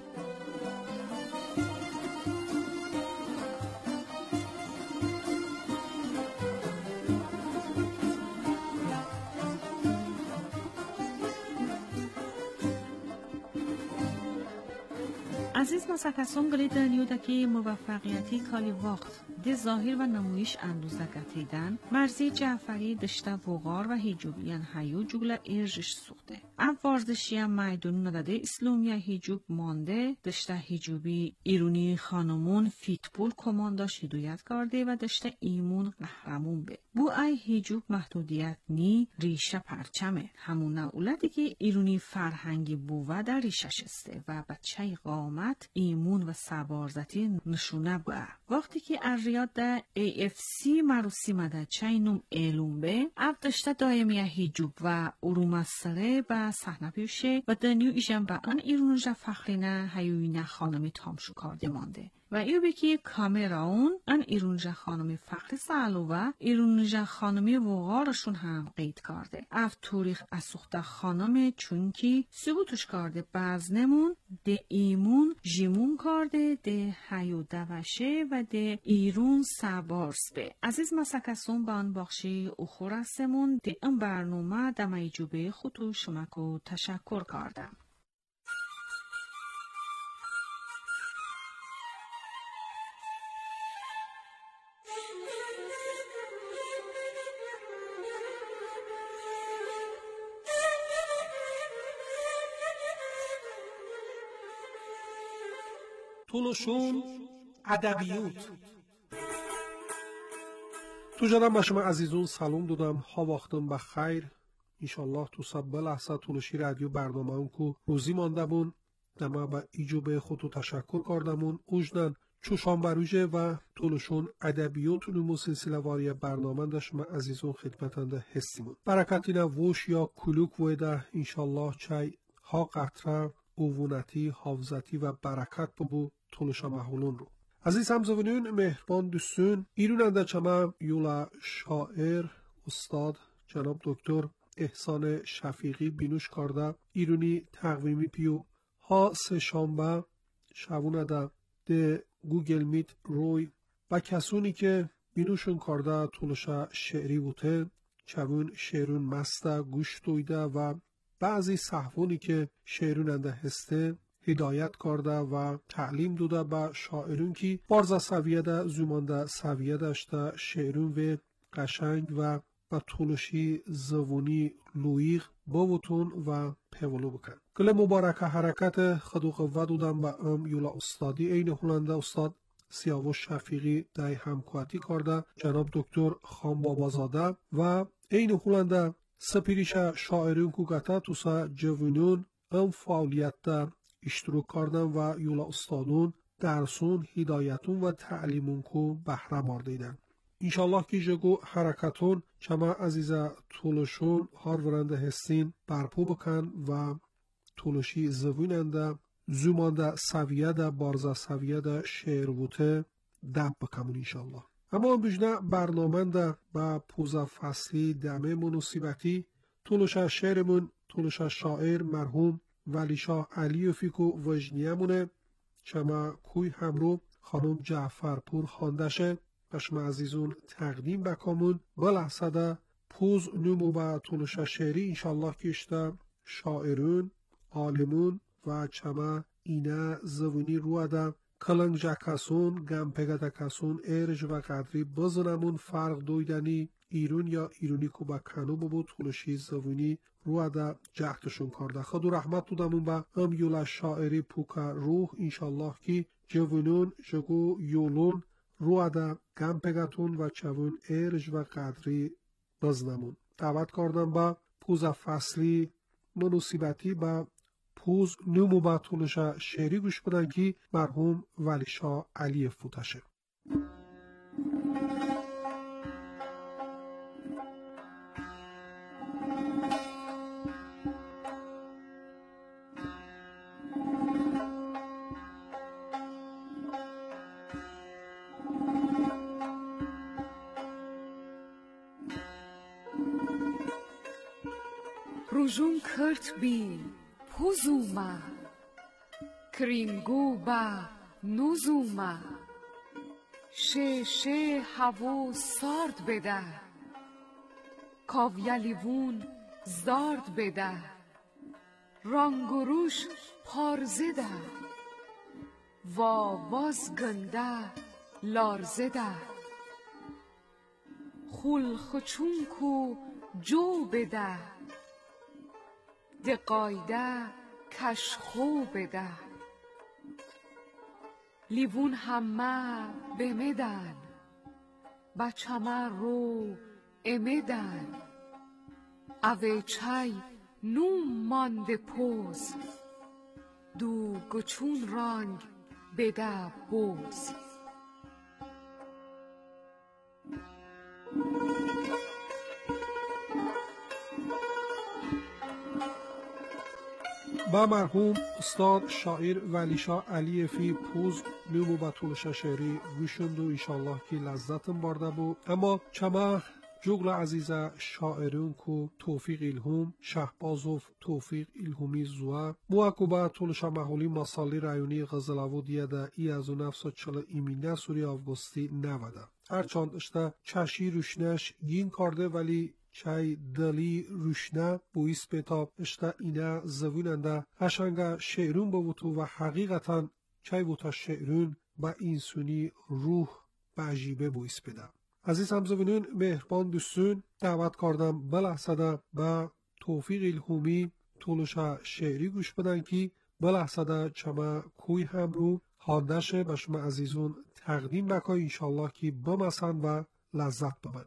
عزیز مسکسون گلی دنیودکی موفقیتی کالی وقت ده ظاهر و نمایش اندوزه گتیدن مرزی جعفری دشته وغار و هیجوبیان هیو جگل ارجش سوخته. ام ورزشی هم میدون نداده اسلامی هیجوب مانده دشته هیجوبی ایرونی خانمون فیتبول کمانداش هدایت کرده و دشته ایمون قهرمون به. بو ای هیجوب محدودیت نی ریشه پرچمه. همون اولادی که ایرونی فرهنگی بوه در ریشش استه و بچه قامت ایمون و سبارزتی نشونه بوه. وقتی که ریاد ده AFC مراسم ده چینوم اعلوم به او دشته دایمی هیجوب و اروم سره به صحنه پیوشه و دنیو ایشم به ان ایرونجا فخرینه هیوینه خانمی تامشو کرده مانده و ایو بکی کامراون ان ایرونجا خانمی فخر سالو و ایرونجا خانمی وغارشون هم قید کرده. اف تاریخ اسوخته خانم چونکی ثبوتش کرده بزنمون ده ایمون جیمون کرده ده هیو دوشه و ده ایرون سبارس به. عزیز مسکسون با ان بخشی اخورستمون ده این برنامه دمای جوبه خودو شمکو تشکر کردم. تولوشون ادبیوت. تو جناب با شما عزیزون سلام دادم. ها وقتم بخیر. انشالله تو سب لحظه تولوشی رادیو برنامه اون کو روزی مانده بون دما با ایجوبه خودتو تشکر کردمون اوجدن چوشان بروژه و تولوشون ادبیوت نمو سلسله واری برنامه دا شما عزیزون خدمتنده هستیمون. برکتینا ووش یا کلوک ویده انشالله چای ها قطره اوونتی، حافظتی و برکت ببو تولوشا محولون رو. عزیز همزوانون مهربان دوستون ایروننده چما یولا شاعر استاد جناب دکتر احسان شفیقی بینوش کرده ایرونی تقویمی پیو ها سه شنبه شبونه ده گوگل میت روی و کسونی که بینوشون کارده طولشا شعری بوده چون شعرون مسته گوش دویده و بعضی صحفونی که شعرون انده هسته هدایت کرده و تعلیم دوده به شاعرون که بارزا سویه ده زومانده سویه داشته شعرون و قشنگ و طولشی زوونی لویغ بوتون و پولو بکن. کل مبارکه حرکت خدو قوه دودن به یولا استادی این هلنده استاد سیاوش شفیقی دای همکواتی کرده جناب دکتر خان بابازاده و این هلنده سپیریش شاعرون کوگتا توسا جوونون فعالیت ده اشتراک کردن و یولا استادون درسون هدایتون و تعلیمون کو بهره باردیدن. انشالله که جگو حرکتون چما عزیزه طولشون هار ورنده هستین برپو بکن و طولشی زویننده زومانده سویه ده بارزه سویه ده شعر بوته دب بکمون انشالله. اما بجنه برنامه ده با پوزه فصلی دمه منوسیبتی طولش شعرمون طولش شاعر مرحوم ولیشاه علیوفی کو وجنیه مونه چما کوی همرو خانم جعفرپور خاندشه بشما عزیزون تقدیم بکامون بلحصده پوز نمو با طولش شعری انشالله کشته شاعرون عالمون و چما اینه زوونی روده کلنگ جکسون گمپگه کسون ارج و قدری بزنمون فرق دویدنی ایرون یا ایرونی کو با کنو ببود طولشی زوونی روده جهتشون کرده خدو رحمت دودمون با یولا شاعری پوکا روح انشالله که جوونون جگو یولون روده گمپگتون و چون ارج و قدری بزنمون دعوت کردم با پوز فصلی منوسیبتی با پوز نمو با طولش شعری گوش بدن که مرحوم ولیشاه علی فوتشه. روژون کرد بی پوزوما کرینگو با نوزوما شه هوا سارد بده کاویلیوون زارد بده رانگروش پارزده واز گنده لارزده خول خچونکو جو بده دقایده کشخو بده لیوون همه بمدن بچمه رو امدن اوه چای نوم مانده پوز دو گچون رانگ بده بوز با مرحوم استاد شاعر ولیشاه علیفی پوز نمو با طولش شعری گوشند و انشالله که لذتم برده بود اما چما جغل عزیزه شاعرون کو توفیق الهام شهبازوف توفیق الهامی زوه موکو با طولش محولی مسالی رایونی غزلاو دیده ای از 1940 ایمینه سوری آوگوستی نوده هرچند اشته چشی روشنش گین کرده ولی چای دلی روشنه بویس بتاب اشتا اینه زویننده هشنگه شعرون بوتو و حقیقتا چای بوتا شعرون با اینسونی روح با عجیبه بویس بده. عزیز همزوینون مهربان دوستون دعوت کردم بلحصده با توفیق الهامی طولش شعری گوش بدن که بلحصده چما کوی هم رو خاندشه به شما عزیزون تقدیم بکن انشالله که بمسن و لذت ببن.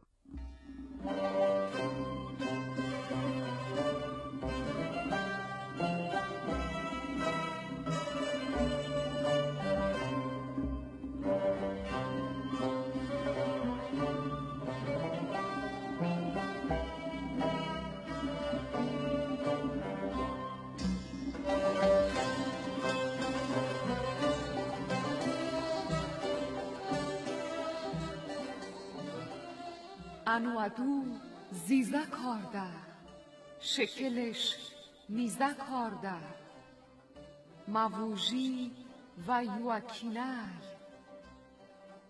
انوادو زیزه کارده شکلش نیزه کارده مووژی و یوکینای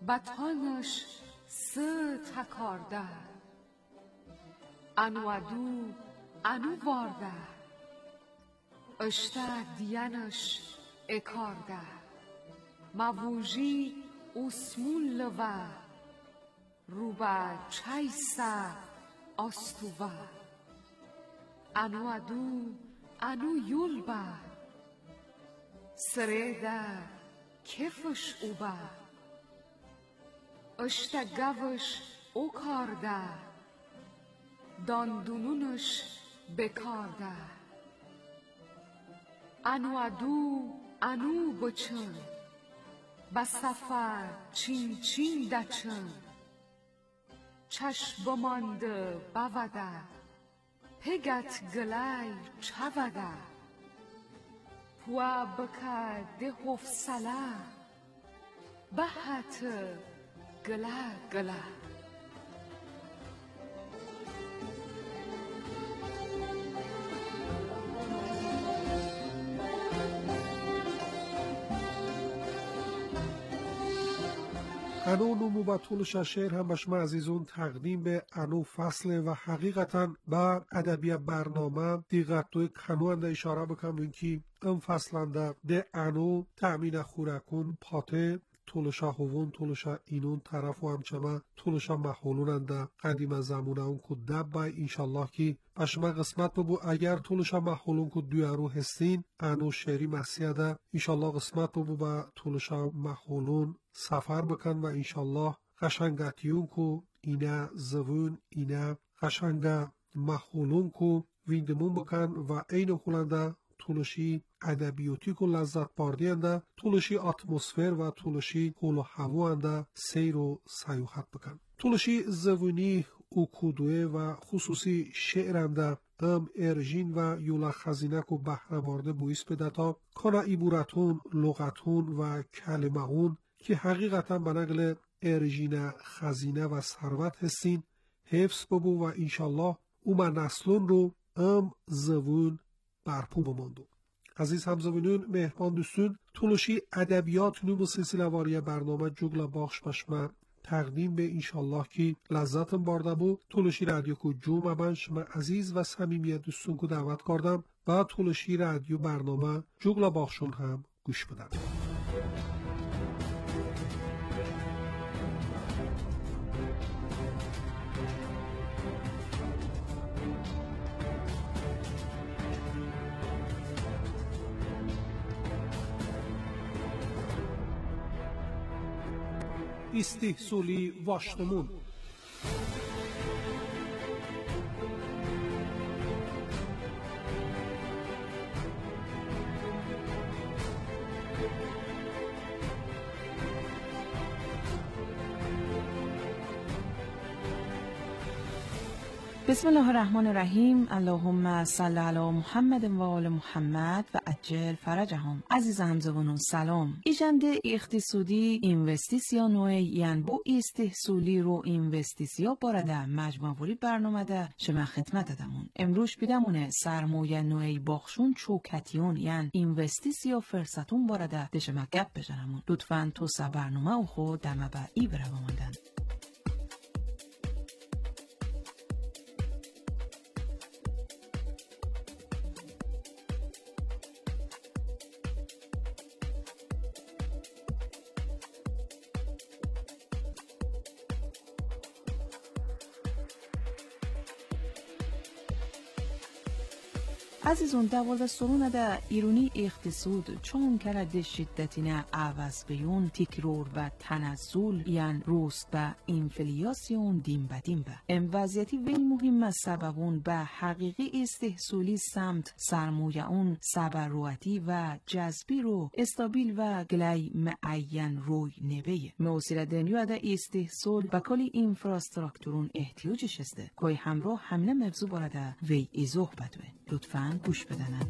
بطانش sı takarda. Anu anu varda. Işta diyanış ekarda. Mavuji usmullava. Ruba çaysa astuva. Anu yulba. Sreda kefış uba. Işta gavış okarda. Dandununش bekarda. Anu bıçın. Basafa çin çin daçın. Çaşbamandı bavada. Pegat gılay çavada. Pua baka de hofsala. Bahatı gıla gıla. انو نمو و طولش شعر هم بشما عزیزون تقدیم به انو فصل و حقیقتا با ادبی برنامه دیگر توی کنو انده اشاره بکنم اینکه ام فصل انده ده انو تأمین خورکون پاته طولشا هوون طولشا اینون طرف و همچما طولشا محولون انده قدیم زمونه اون که دب بای انشالله که بشما قسمت ببو اگر طولشا محولون که دویارو هستین انو شعری مسیح ده انشالله قسمت ببو با طولشا محولون سفر بکن و انشالله قشنگتیون کو اینا زوون اینا قشنگ محولون کو ویندمون بکن و این خولنده طولشی ادبیاتی کو لذت باردینده طولشی اتمسفر و طولشی حول و هوانده سیر و سیاحت بکن طولشی زوونی او کودوه و خصوصی شعرنده ام ارژین و یولا خزینه کو بهره بارده بویس بده تا کانا ایبورتون لغتون و کلمهون که حقیقتا به نقل ارژین خزینه و ثروت هستین حفظ ببو و انشالله اوما نسلون رو ام زوون برپو بماندو. عزیز همزوینون مهربان دوستون طولشی ادبیات نو سلسله واری برنامه جوگلا باخش بشمه تقدیم به انشالله که لذتم بارده بو طولشی رادیو کو جوم من شما عزیز و صمیمیت دوستون کو دعوت کردم و طولشی رادیو برنامه جوگلا باخشون هم گوش بدن. استحصالی واشتمون بسم الله الرحمن الرحیم. اللهم صل علی محمد و آل محمد و عجل فرجهم. عزیز همزبانان سلام. ایجنده اقتصادی اینوستیسیونوی یعنی بو استحصالی رو اینوستیسیا بارده مجموعی برنامه ده شما خدمت دمون. امروز بیدمونه سرمایه نوعی باخشون چوکتیون یعنی اینوستیسیا فرصتون بارده ده شما گپ بجنمون. لطفاً تو سه برنامه او خود دمه با ای بره بماندن. عزیزون دوالده سرونه ده ایرونی اقتصاد چون کرده شدتینه عوض بیون تکرار و تنزل یعن روست به انفلیاسیون دیم به ام وضعیتی وی مهم سببون به حقیقی استحصالی سمت سرمایه اون سبروتی و جذبی رو استابیل و گلی معین روی نبیه موسیل دنیا ده استحصال به کلی انفراستراکتورون احتیاجش هسته که همراه همه موضوع بارده وی ایزوح بدوه. لطفاً گوش بدنن.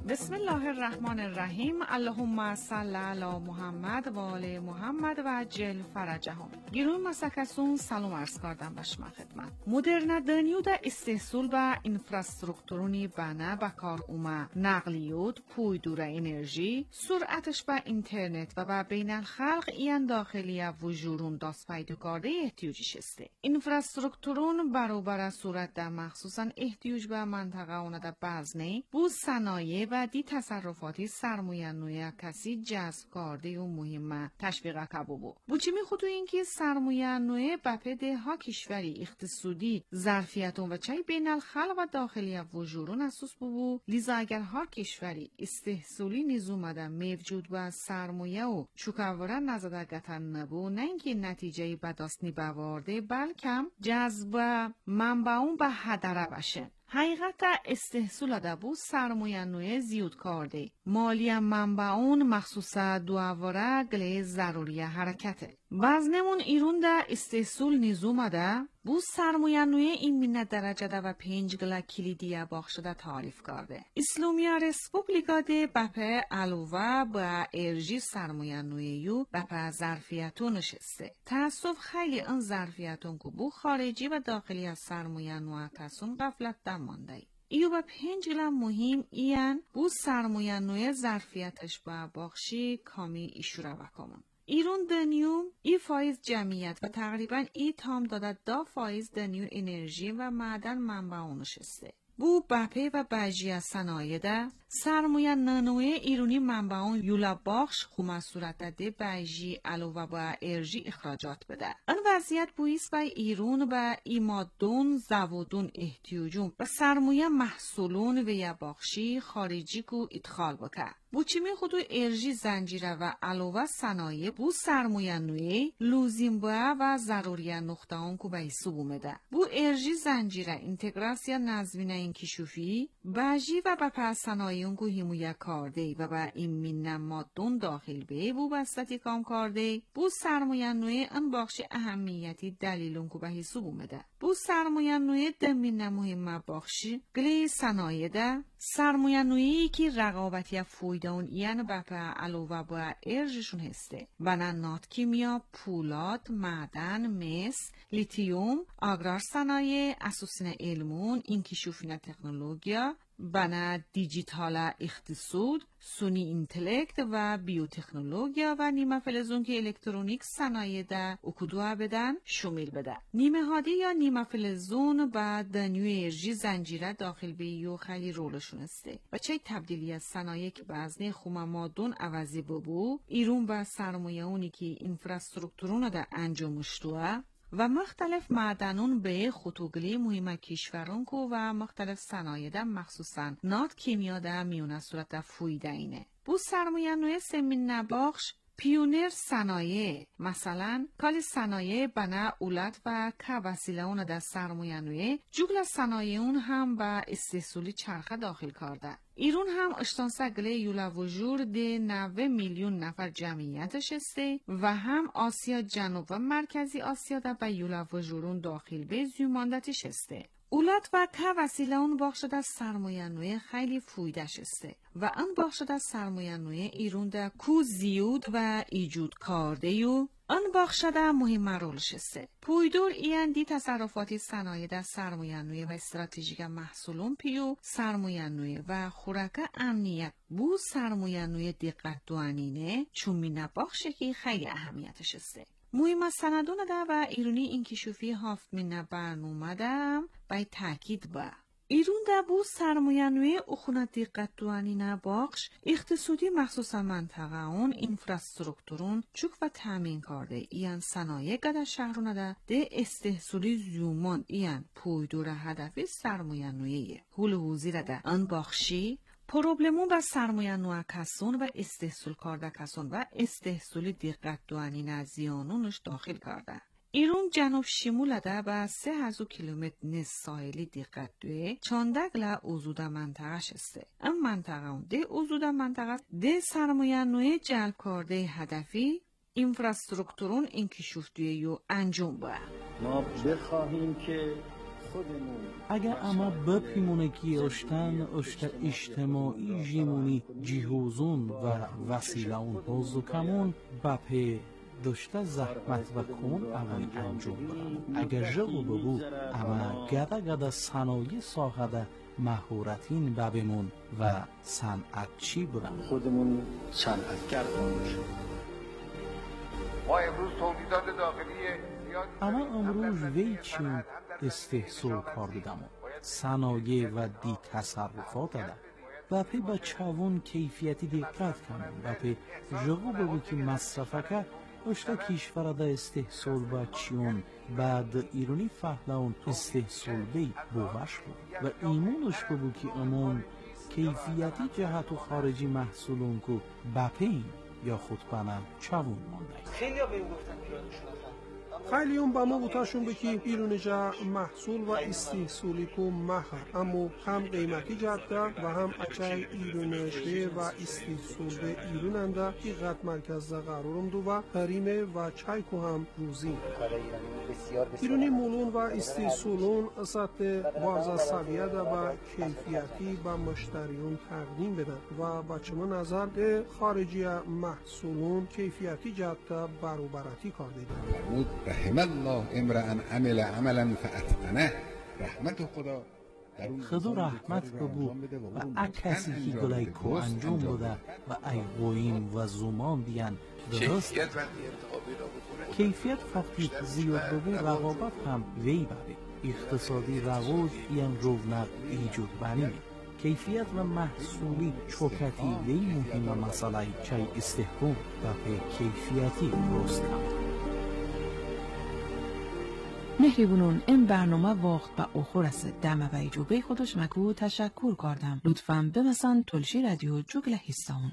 بسم الله الرحمن الرحیم. اللهم صل علی محمد و آل محمد و جل فرجهم. گیرون مسکسون سلام عرض کردم به شما خدمت. مدرن دنیو استحصول و انفراسترکتورونی بنا به کار اومه نقلیات، پویدور انرژی، سرعتش به اینترنت و به بین الخلق این داخلی و جورون داست پیدا کرده احتیاجش است. انفراسترکتورون برابر صورت در مخصوصا احتیاج به منطقه اون در بزنه بو صنایع و دی تصرفاتی سرمایه نوی کسی جذب کرده و مهمه تشویق کبابو. بوچی می خودو اینکه سرمایه نوی بپده ها کشوری اقتصادی ظرفیتون و چای بین الخلق و داخلی و جورون اساس بو لیزا اگر هر کشوری استحصالی نظام ده موجود و سرمایه و چوکاوره نزدگتن نبو نه اینکه نتیجه بداستنی بوارده بلکم جذب منبعون به هدره باشه. حقیقت استحصول دبو سرمایه نوی زیاد کرده. مالی منبعون مخصوصا دوواره گله ضروری حرکته. وزنمون ایرون ده استحصول نظام ده بو سرمایه نوی این منت درجه ده و 5 گله کلیدی باخش ده تعریف کرده. اسلامیه رسپوبلیکا ده بپه علاوه با ارژی سرمایه نوی یو بپه ظرفیتون نشسته. تاسف خیلی ان ظرفیتون که بو خارجی و داخلی از سرمایه نوی کسون غفلت ده مانده. ایو با 5 گله مهم این بو سرمایه نوی ظرفیتش با باخشی کامی ایشوره وکامون. ایرون دنیو ای فایز جمعیت و تقریبا ای تام داده دا فایز دنیو انرژی و معدن منبعونش است. بو بپه و بجی صنایع ده سرمایه نانوی ایرونی منبعون یولا باخش خوما صورت ده بجی علاوه با ارژی اخراجات بده. ان وضعیت بویست با ایرون با ایمادون زوادون احتیاجون و سرمایه محصولون و یا باخشی خارجی کو ادخال بکه. بو چیمی خودو ارژی زنجیره و علاوه صنایع بو سرمایه نوی لوزیم با و ضروری نقطه آن کو به حساب اومده. بو ارژی زنجیره اینتگراسیا نظمینه این کشوفی بجی و با صنایع اون کو همویه کرده و با این من مادون داخل به بو بستتی کام کرده. بو سرمایه نوی ان باخش اهمیتی دلیلون کو به حساب اومده. بو سرمایه نوی دمین مهم باخشی گلی صنایع ده سرمایه نویی که رقابتی فویدون یعنی بپه علاوه با ارژشون هسته. بنان کیمیا، پولاد، معدن، مس، لیتیوم، آگرار صنایع، اساسین علمون، اینکیشوفین تکنولوژیا، بنا دیجیتال اقتصاد، سونی اینتلکت و بیوتکنولوژیا و نیمه فلزون که الکترونیک صنایع ده اکودوا بدن شامل بده. نیمه هادی یا نیمه فلزون و دنیو ارژی زنجیره داخل به یو خیلی رولشون استه و چه تبدیلی از صنایع که بازنه خوما مادون عوضی ببو ایرون با سرمایه اونی که انفراسترکتورون ده انجامش دوه و مختلف معدنون به خطوگلی مهم کشورون کو و مختلف صنایع ده مخصوصا نات کیمیا ده میونه صورت فویده اینه. بو سرمایه نوی سمین نباخش پیونر صنایع مثلا کال صنایع بنا اولت و که وسیله اون در سرمایه نوی جوگل صنایع اون هم با استحصالی چرخه داخل کرده. ایرون هم اشتانسه گله یولا وجور ده 90 میلیون نفر جمعیتش استه و هم آسیا جنوب و مرکزی آسیا ده به یولا وجورون داخل به زیوماندتش استه. اولاد و که وسیله اون باخش ده سرمایه نوی خیلی فویدش استه و اون باخش ده سرمایه نوی ایرون ده کو زیود و ایجود کرده یو آن باخشده مهم رولش است. پویدور ایندی تصرفاتی صنایع در سرمایه نوی و استراتژیک محصولون پیو سرمایه نوی و خوراک امنیت بو سرمایه نوی دقت دوانینه چون مینه باخشه که خیلی اهمیتش است. مهم سندون ده و ایرونی این کشوفی هافت مینه برنامه ده باید تاکید با. ایرون ده بو سرمایه نوی اخونه دقت دوانینه باخش اقتصادی مخصوصا منطقه اون انفراسترکتورون چوک و تامین کرده این صنایع گده شهرونه ده استحصالی زیومان این پویدور هدفی سرمایه نویه هول حوزی ده ان باخشی پروبلمون با سرمایه نوع کسون و استحصال کرده کسون و استحصالی دقت دوانینه زیانونش داخل کرده. ایرون جنوب شمول ده با 3000 کیلومتر نصف ساحلی دقت دوه چاندگل اوزوده منطقه شسته. ام منطقه اون ده اوزوده منطقه ده سرمایه نوع جلب کرده هدفی انفراسترکتورون انکشاف دوه یو انجام باید. ما بخواهیم که اگر اما بپیمونه که اشتن اجتماعی جیمونی جیهوزون و وسیله اون حوزو کمون بپی داشته زحمت و کمون اول انجام برم. اگر جغو ببو اما گده صنایع ساخته مهورتین ببیمون و صنعتچی برم. خودمون صنعتگر باشیم. ما امروز تولیدات داخلی اما امروز وی چون استحصال کار بدم صنایع و دی تصرفات ده و پی با چاون کیفیتی دقت کنم و پی جغو بگو که مصرفه که اشتا کشور ده استحصال با چیون بعد ایرانی فهلون استحصال بی بوش بود و ایمونش بگو که امون کیفیتی جهت و خارجی محصولون که بپین یا خود بنم چاون مانده. خیلی ها به این گفتن پیرانشون خیلی هم با ما بوتاشون بکی ایرونجا محصول و استحصالی کو مهر اما هم قیمتی جدده و هم اچای ایرونشه و استحصال به ایروننده که قد مرکز قرارم دو و حریمه و چای کو هم روزی ایرونی مولون و استحصالون سطح بازا سویه ده و کیفیتی با مشتریون تقدیم بدن و با چما نظر ده خارجی محصولون کیفیتی جدده بروبرتی کار دیدن. رحم الله امرأ عمل عملا فاتقنه. رحمت خدا خدا رحمت ببو و اکسی که گلای کو انجام بوده و ای قویم و زمان بیان درست کیفیت وقتی زیاد ببو رقابت هم وی ببه اقتصادی رواج یان رونق ایجاد بنیه کیفیت و محصولی چوکتی وی مهم مسئله چای استحکام و به کیفیتی درست کنه. مهربونون این برنامه وقت با اخور است دم و ایجوبه خودش مکو تشکر کردم لطفاً بمسان تلشی رادیو جوگل هستون.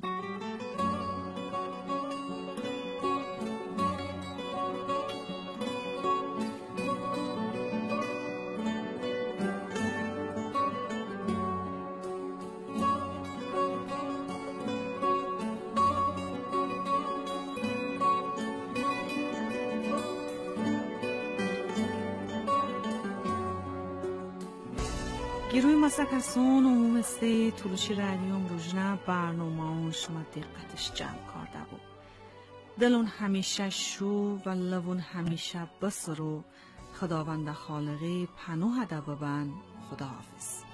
گروه مسکسون عموم استه تلوشی رادیوم روزنه برنامه شما دقتش جمع کرده بود. دلون همیشه شو و لبون همیشه بسرو خداوند خالقی پناه ده ببن. خداحافظ.